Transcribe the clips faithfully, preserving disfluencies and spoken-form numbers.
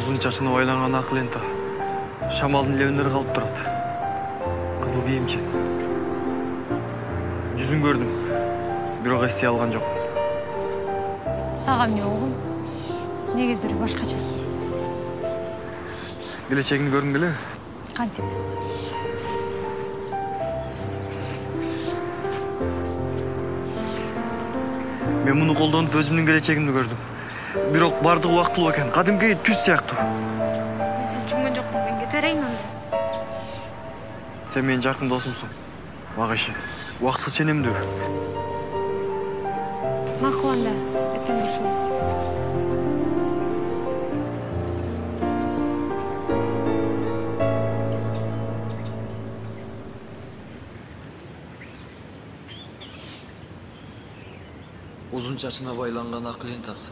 Uzun çaçına байланган ак лента шамалдын лебиндери калып турат. Кызыл кийимчи. Жүзүн көрдүм. Бирок эстей алган жок. Сага эмне болгон? Негедир башкачасың? Келечегиңди көргүң келеби? Кантип? Мен муну колдонуп өзүмдүн келечегимди көрдүм. Бирок бардыгы убактылуу экен. Кадимки түз сыяктуу. Мен түшүнгөн жокмун, мен кете берейин анда. Сен менин жакын досумсуң. Мага ишен. Убактысы ченемдүү. Макул анда, эртең көрүшөлү. Uzun çaçına байланган ак лентасы.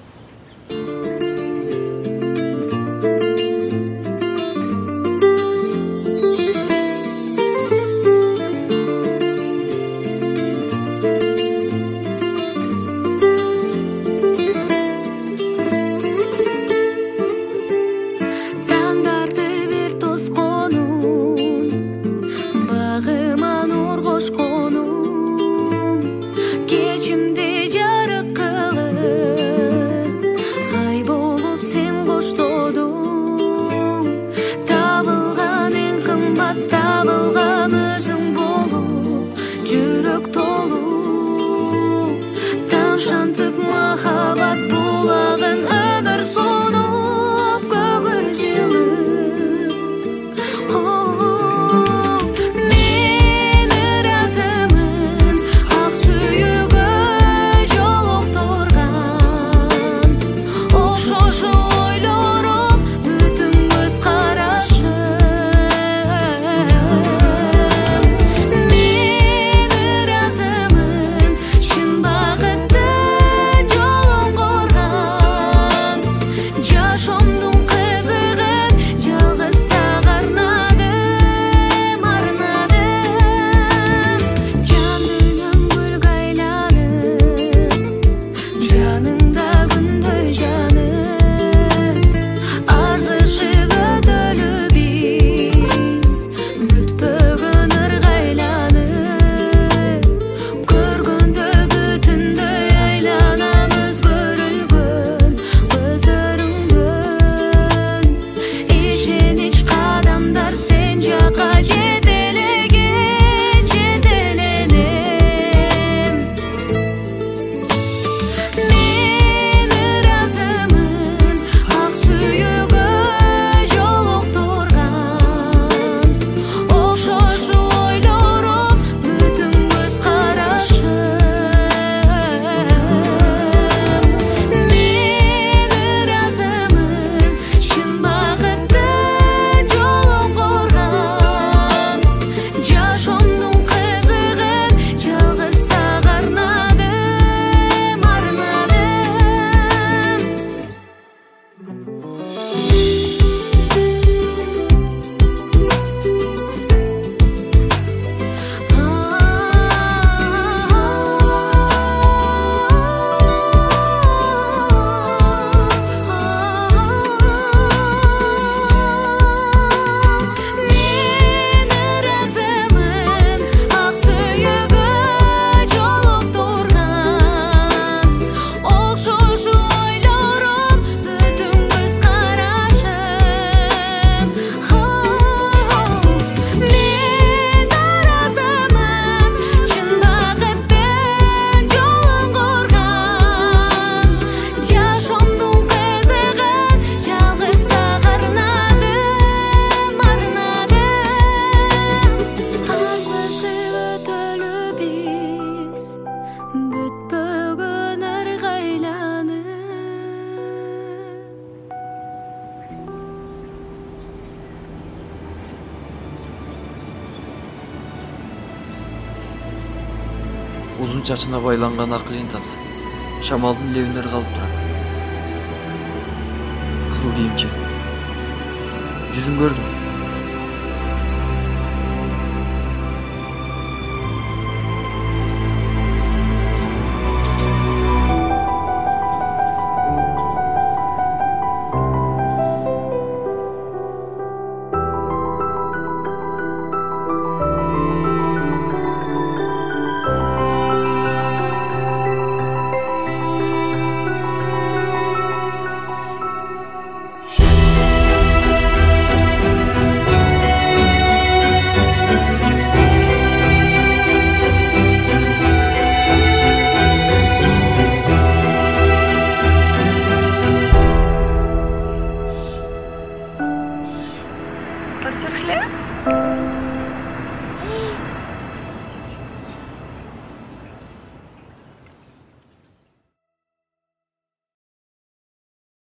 Uzun çaçına байланган ак лентасы. Шамалдын лебиндери калып турат. Кызыл кийимчи. Жүзүн көрдүм.